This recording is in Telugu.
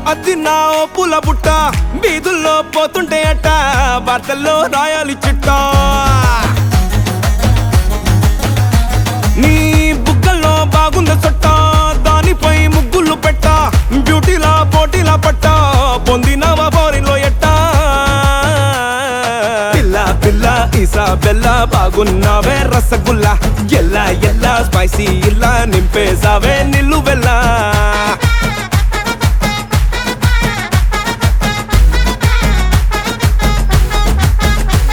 అది నా పూల బుట్ట బీదుల్లో పోతుంటే అట్ట వార్తల్లో రాయాలి చిట్ట నీ బుగ్గల్లో బాగుంద చొట్ట దానిపై ముగ్గులు పెట్ట బ్యూటీలా పోటీలా పట్ట పొందినవా బోరిలో ఎట్ట పిల్ల పిల్ల ఇసాబెల్లా బాగున్నావే రసగుల్లా ఎల్లా ఎల్లా స్పైసీ ఇలా నింపేస